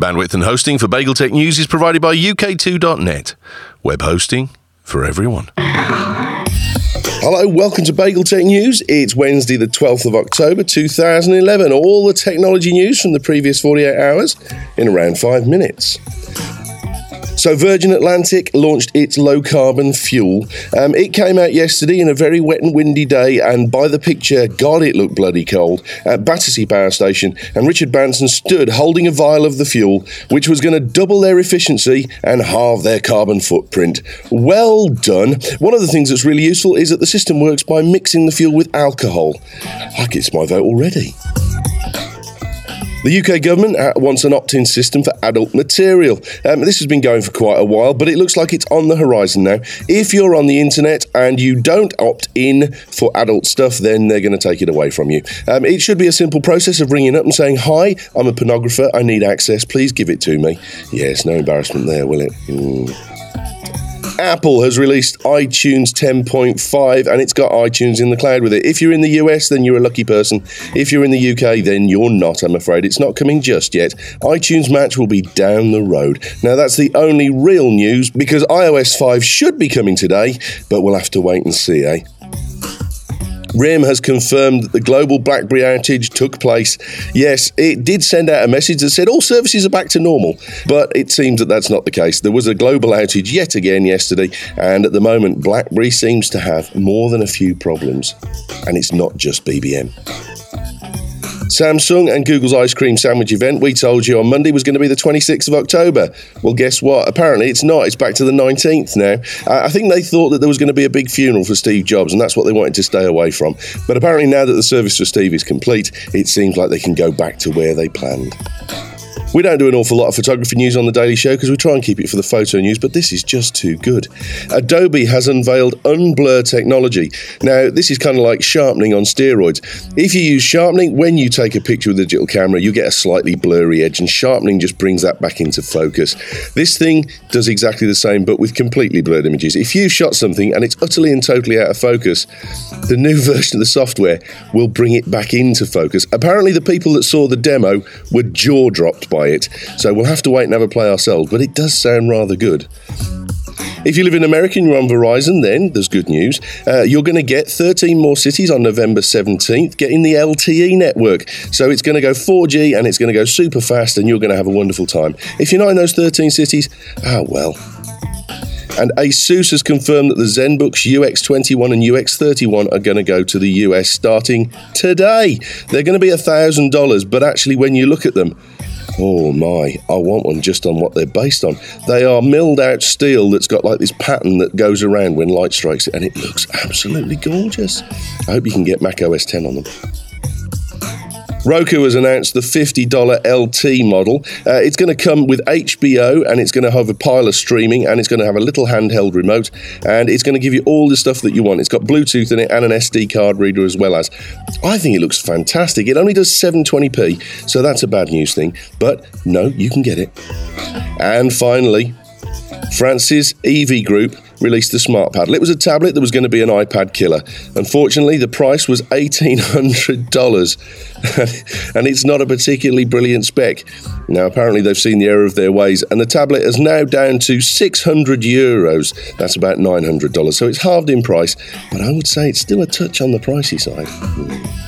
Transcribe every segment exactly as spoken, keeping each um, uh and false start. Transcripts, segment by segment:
Bandwidth and hosting for Bagel Tech News is provided by U K two dot net. Web hosting for everyone. Hello, welcome to Bagel Tech News. It's Wednesday the twelfth of October two thousand eleven. All the technology news from the previous forty-eight hours in around five minutes. So Virgin Atlantic launched its low-carbon fuel. Um, it came out yesterday in a very wet and windy day, and by the picture, God, it looked bloody cold, at Battersea Power Station, and Richard Branson stood holding a vial of the fuel, which was going to double their efficiency and halve their carbon footprint. Well done. One of the things that's really useful is that the system works by mixing the fuel with alcohol. I gets my vote already. The U K government wants an opt-in system for adult material. Um, this has been going for quite a while, but it looks like it's on the horizon now. If you're on the internet and you don't opt in for adult stuff, then they're going to take it away from you. Um, it should be a simple process of ringing up and saying, "Hi, I'm a pornographer, I need access, please give it to me." Yes, no embarrassment there, will it? Mm. Apple has released iTunes ten point five, and it's got iTunes in the cloud with it. If you're in the U S, then you're a lucky person. If you're in the U K, then you're not, I'm afraid. It's not coming just yet. iTunes Match will be down the road. Now, that's the only real news, because i O S five should be coming today, but we'll have to wait and see, eh? R I M has confirmed that the global BlackBerry outage took place. Yes, it did send out a message that said all services are back to normal, but it seems that that's not the case. There was a global outage yet again yesterday, and at the moment, BlackBerry seems to have more than a few problems, and it's not just B B M. Samsung and Google's ice cream sandwich event we told you on Monday was going to be the twenty-sixth of October. Well, guess what? Apparently it's not. It's back to the nineteenth now. I think they thought that there was going to be a big funeral for Steve Jobs, and that's what they wanted to stay away from. But apparently now that the service for Steve is complete, it seems like they can go back to where they planned. We don't do an awful lot of photography news on the Daily Show because we try and keep it for the photo news, but this is just too good. Adobe has unveiled Unblur technology. Now, this is kind of like sharpening on steroids. If you use sharpening, when you take a picture with a digital camera, you get a slightly blurry edge, and sharpening just brings that back into focus. This thing does exactly the same, but with completely blurred images. If you shot something and it's utterly and totally out of focus, the new version of the software will bring it back into focus. Apparently, the people that saw the demo were jaw-dropped by it, so we'll have to wait and have a play ourselves, but it does sound rather good. If you live in America and you're on Verizon, then there's good news. Uh, you're going to get thirteen more cities on November seventeenth getting the L T E network. So it's going to go four G and it's going to go super fast, and you're going to have a wonderful time. If you're not in those thirteen cities, ah, well. And ASUS has confirmed that the ZenBooks U X twenty-one and U X thirty-one are going to go to the U S starting today. They're going to be one thousand dollars, but actually when you look at them, oh my, I want one just on what they're based on. They are milled out steel that's got like this pattern that goes around when light strikes it, and it looks absolutely gorgeous. I hope you can get Mac O S ten on them. Roku has announced the fifty dollars L T model. Uh, it's going to come with H B O, and it's going to have a pile of streaming, and it's going to have a little handheld remote, and it's going to give you all the stuff that you want. It's got Bluetooth in it and an S D card reader as well as. I think it looks fantastic. It only does seven twenty p, so that's a bad news thing. But no, you can get it. And finally, France's E V Group released the Smart Paddle. It was a tablet that was going to be an iPad killer. Unfortunately, the price was eighteen hundred dollars, and it's not a particularly brilliant spec. Now, apparently they've seen the error of their ways, and the tablet is now down to six hundred euros. That's about nine hundred dollars, so it's halved in price, but I would say it's still a touch on the pricey side. Hmm.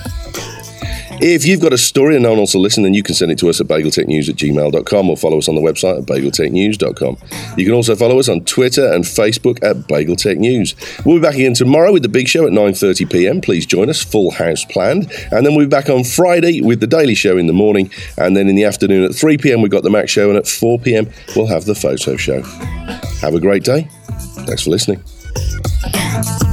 If you've got a story and no one else will listen, then you can send it to us at bageltechnews at gmail dot com or follow us on the website at bageltechnews dot com. You can also follow us on Twitter and Facebook at BagelTechNews. We'll be back again tomorrow with the big show at nine thirty p.m. Please join us, full house planned. And then we'll be back on Friday with the Daily Show in the morning. And then in the afternoon at three p.m. we've got the Mac Show, and at four p.m. we'll have the Photo Show. Have a great day. Thanks for listening.